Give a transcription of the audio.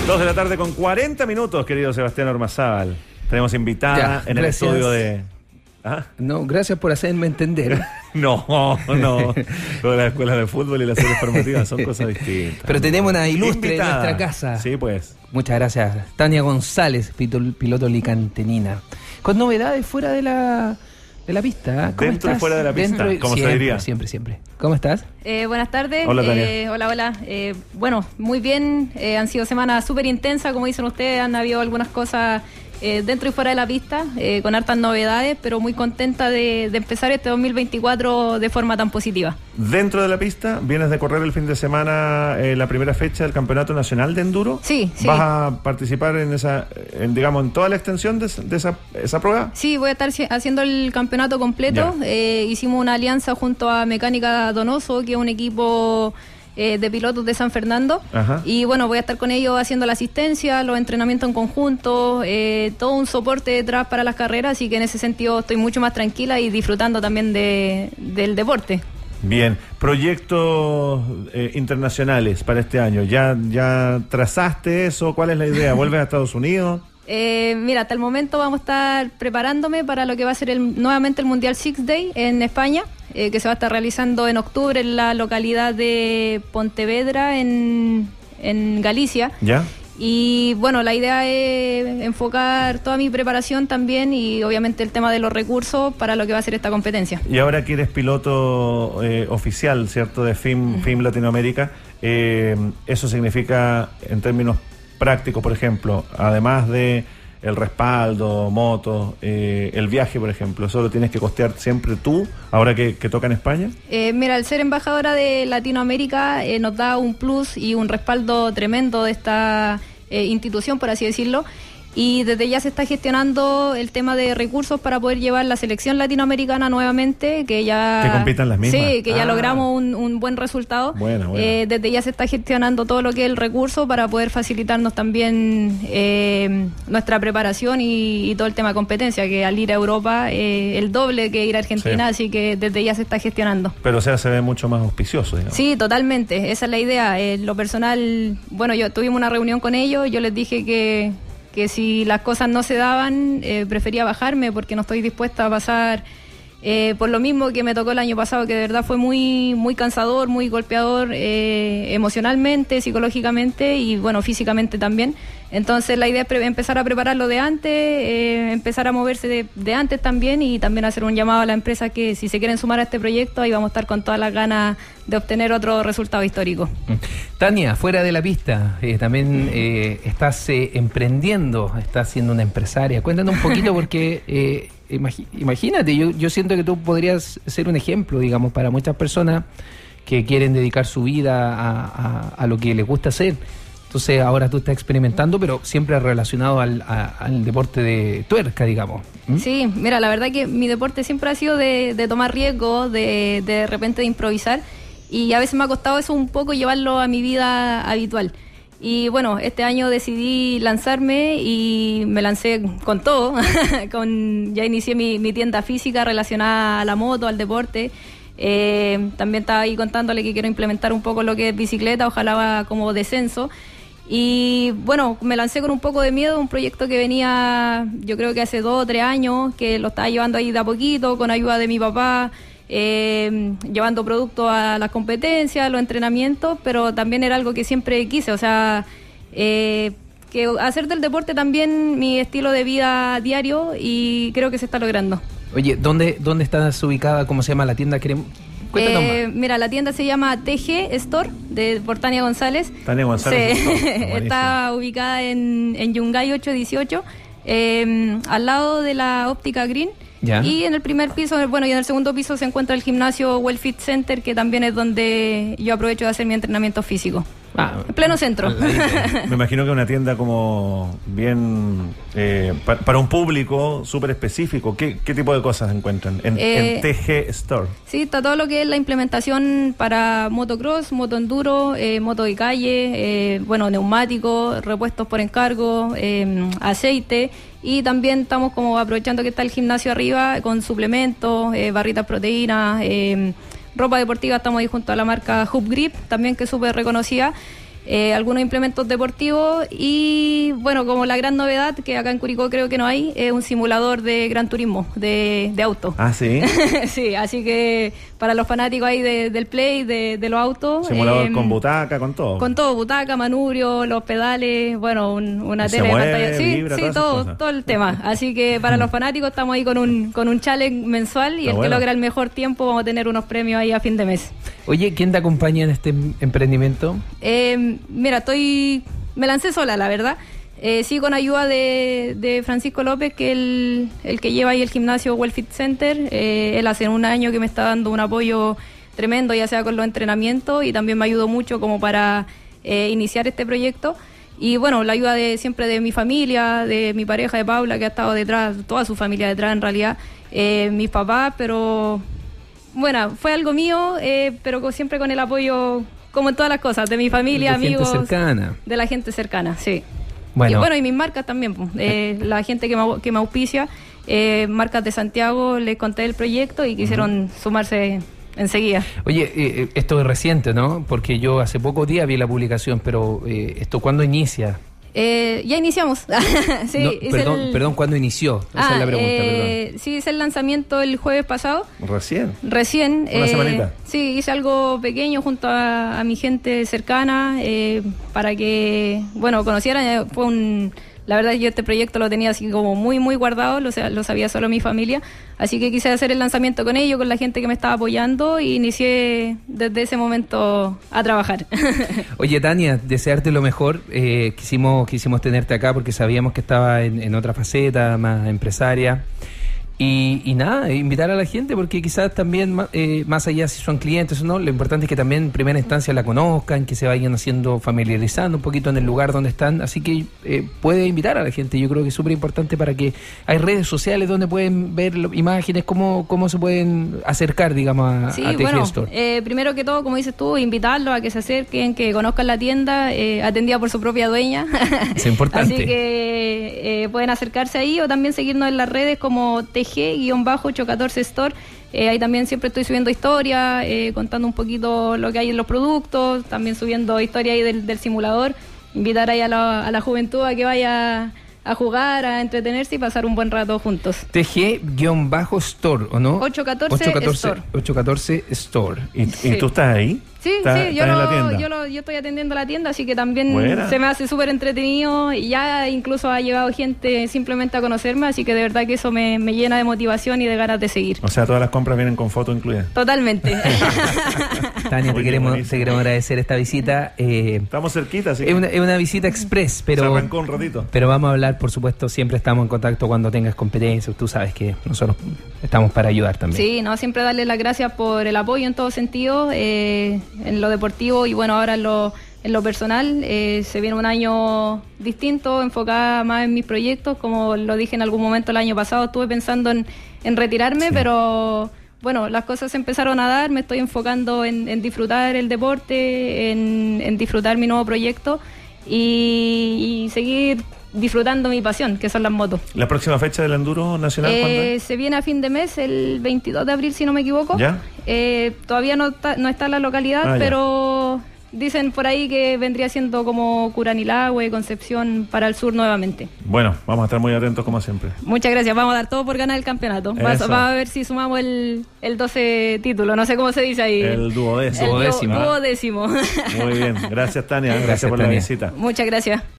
2 de la tarde con 40 minutos, querido Sebastián Ormazábal. Tenemos invitada en el estudio de... ¿Ah? No, gracias por hacerme entender. No. Todas las escuelas de fútbol y las series formativas son cosas distintas. Pero tenemos una ilustre invitada en nuestra casa. Sí, pues. Muchas gracias. Tania González, piloto licantenina. Con novedades fuera de la pista. ¿Cómo Dentro estás? y fuera de la pista, como siempre, se diría. Siempre. ¿Cómo estás? Buenas tardes. Hola, Tania. Hola. Bueno, muy bien. Han sido semanas súper intensas, como dicen ustedes. Han habido algunas cosas dentro y fuera de la pista, con hartas novedades, pero muy contenta de empezar este 2024 de forma tan positiva. Dentro de la pista, vienes de correr el fin de semana la primera fecha del Campeonato Nacional de Enduro. Sí. ¿Vas a participar en en toda la extensión de esa prueba? Sí, voy a estar haciendo el campeonato completo. Hicimos una alianza junto a Mecánica Donoso, que es un equipo de pilotos de San Fernando. Ajá. Y bueno, voy a estar con ellos haciendo la asistencia, los entrenamientos en conjunto, todo un soporte detrás para las carreras, así que en ese sentido estoy mucho más tranquila y disfrutando también del deporte. Bien, proyectos internacionales para este año, ¿ya trazaste eso? ¿Cuál es la idea? ¿Vuelves a Estados Unidos? Mira, hasta el momento vamos a estar preparándome para lo que va a ser nuevamente el Mundial Six Day en España, que se va a estar realizando en octubre en la localidad de Pontevedra, en Galicia. ¿Ya? Y bueno, la idea es enfocar toda mi preparación también y obviamente el tema de los recursos para lo que va a ser esta competencia. Y ahora que eres piloto oficial, ¿cierto?, de FIM Latinoamérica, eso significa, en términos prácticos, por ejemplo, además de el respaldo, motos, el viaje, por ejemplo, ¿eso lo tienes que costear siempre tú, ahora que toca en España? Mira, al ser embajadora de Latinoamérica nos da un plus y un respaldo tremendo de esta institución, por así decirlo, y desde ya se está gestionando el tema de recursos para poder llevar la selección latinoamericana nuevamente, que compitan las mismas. Sí, que ya logramos un buen resultado. Bueno. Desde ya se está gestionando todo lo que es el recurso para poder facilitarnos también nuestra preparación y todo el tema de competencia, que al ir a Europa el doble que ir a Argentina, sí. Así que desde ya se está gestionando. Pero o sea, se ve mucho más auspicioso, digamos. Sí, totalmente, esa es la idea. Lo personal, bueno, tuvimos una reunión con ellos, yo les dije que si las cosas no se daban, prefería bajarme porque no estoy dispuesta a pasar por lo mismo que me tocó el año pasado, que de verdad fue muy, muy cansador, muy golpeador emocionalmente, psicológicamente y bueno, físicamente también. Entonces la idea es empezar a prepararlo de antes, empezar a moverse de antes también y también hacer un llamado a la empresa que si se quieren sumar a este proyecto, ahí vamos a estar con todas las ganas de obtener otro resultado histórico. Tania, fuera de la pista, también estás emprendiendo, estás siendo una empresaria. Cuéntanos un poquito porque imagínate, yo siento que tú podrías ser un ejemplo, digamos, para muchas personas que quieren dedicar su vida a lo que les gusta hacer. Entonces ahora tú estás experimentando, pero siempre relacionado al deporte de tuerca, digamos. Sí, mira, la verdad que mi deporte siempre ha sido de tomar riesgos, de repente de improvisar, y a veces me ha costado eso un poco llevarlo a mi vida habitual. Y bueno, este año decidí lanzarme y me lancé con todo. Ya inicié mi tienda física relacionada a la moto, al deporte. También estaba ahí contándole que quiero implementar un poco lo que es bicicleta, ojalá como descenso. Y bueno, me lancé con un poco de miedo, un proyecto que venía yo creo que hace 2 o 3 años, que lo estaba llevando ahí de a poquito, con ayuda de mi papá, llevando productos a las competencias, los entrenamientos, pero también era algo que siempre quise, o sea, que hacer del deporte también mi estilo de vida diario y creo que se está logrando. Oye, ¿dónde estás ubicada? ¿Cómo se llama la tienda? Mira, la tienda se llama TG Store, por Tania González. Tania González. Sí. Está ubicada en Yungay 818, al lado de la óptica Green. Ya. Y en el primer piso, y en el segundo piso se encuentra el gimnasio Well Fit Center, que también es donde yo aprovecho de hacer mi entrenamiento físico. En pleno centro. Me imagino que una tienda como bien para un público súper específico. ¿Qué tipo de cosas encuentran en TG Store? Sí, está todo lo que es la implementación para motocross, motoenduro, moto de calle, neumáticos, repuestos por encargo, aceite. Y también estamos como aprovechando que está el gimnasio arriba con suplementos, barritas proteínas, ropa deportiva. Estamos ahí junto a la marca Hoop Grip, también que es súper reconocida. algunos implementos deportivos y bueno, como la gran novedad que acá en Curicó creo que no hay, es un simulador de gran turismo, de auto. Ah, sí. Sí, así que para los fanáticos ahí del Play, de los autos. Simulador con butaca, con todo. Con todo, butaca, manubrio, los pedales, bueno, una Se tele mueve, de pantalla. Sí, vibra, sí, todas esas cosas. todo el tema. Así que para los fanáticos estamos ahí con un challenge mensual y Está el bueno. que logra el mejor tiempo vamos a tener unos premios ahí a fin de mes. Oye, ¿quién te acompaña en este emprendimiento? Mira, me lancé sola, la verdad. Sí, con ayuda de Francisco López, que es el que lleva ahí el gimnasio Wellfit Center. Él hace un año que me está dando un apoyo tremendo, ya sea con los entrenamientos, y también me ayudó mucho como para iniciar este proyecto. Y bueno, la ayuda siempre de mi familia, de mi pareja, de Paula, que ha estado detrás, toda su familia detrás en realidad, mis papás, pero bueno, fue algo mío, pero siempre con el apoyo, como en todas las cosas, de mi familia, De gente amigos, cercana. de la gente cercana, sí. Bueno. Y mis marcas también, pues, la gente que me auspicia, marcas de Santiago, les conté el proyecto y quisieron sumarse enseguida. Oye, esto es reciente, ¿no? Porque yo hace pocos días vi la publicación, pero ¿esto cuándo inicia? Ya iniciamos. Sí, No, perdón, ¿cuándo inició? Esa es la pregunta, perdón. Sí, hice el lanzamiento el jueves pasado. Recién. Una semanita. Sí, hice algo pequeño junto a mi gente cercana para que, bueno, conocieran. La verdad, yo este proyecto lo tenía así como muy, muy guardado, lo sabía solo mi familia. Así que quise hacer el lanzamiento con ellos, con la gente que me estaba apoyando, y inicié desde ese momento a trabajar. Oye, Tania, desearte lo mejor. Quisimos tenerte acá porque sabíamos que estaba en otra faceta, más empresaria. Y nada, invitar a la gente porque quizás también, más allá si son clientes o no, lo importante es que también en primera instancia la conozcan, que se vayan familiarizando un poquito en el lugar donde están. Así que puede invitar a la gente. Yo creo que es súper importante para que hay redes sociales donde pueden ver imágenes, cómo se pueden acercar, digamos, a TG Store. Primero que todo, como dices tú, invitarlos a que se acerquen, que conozcan la tienda, atendida por su propia dueña. Es importante. Así que pueden acercarse ahí o también seguirnos en las redes como TG-814 Store. Ahí también siempre estoy subiendo historias, contando un poquito lo que hay en los productos, también subiendo historias ahí del simulador. Invitar ahí a la juventud a que vaya a jugar, a entretenerse y pasar un buen rato juntos. TG-Store, ¿o no? 814 Store. ¿Y tú estás ahí? Sí, yo estoy atendiendo la tienda, así que también se me hace súper entretenido y ya incluso ha llegado gente simplemente a conocerme, así que de verdad que eso me llena de motivación y de ganas de seguir. O sea, todas las compras vienen con foto incluida. Totalmente. Tania, te queremos agradecer esta visita. Estamos cerquita, así es una visita express, pero se arrancó un ratito. Pero vamos a hablar, por supuesto, siempre estamos en contacto cuando tengas competencias. Tú sabes que nosotros estamos para ayudar también. Sí, siempre darle las gracias por el apoyo en todo sentido, en lo deportivo y bueno, ahora en lo personal. Se viene un año distinto, enfocada más en mis proyectos. Como lo dije en algún momento el año pasado, estuve pensando en retirarme, pero bueno, las cosas se empezaron a dar. Me estoy enfocando en disfrutar el deporte, en disfrutar mi nuevo proyecto y seguir disfrutando mi pasión, que son las motos. ¿La próxima fecha del Enduro Nacional cuándo es? Se viene a fin de mes, el 22 de abril, si no me equivoco. ¿Ya? Todavía no está en la localidad, pero dicen por ahí que vendría siendo como Curanilahue, Concepción, para el sur nuevamente. Bueno, vamos a estar muy atentos como siempre. Muchas gracias, vamos a dar todo por ganar el campeonato. Vamos a ver si sumamos el 12 título, no sé cómo se dice ahí. El duodécimo. Duodécimo. Muy bien, gracias Tania, gracias por Tania. la visita. Muchas gracias.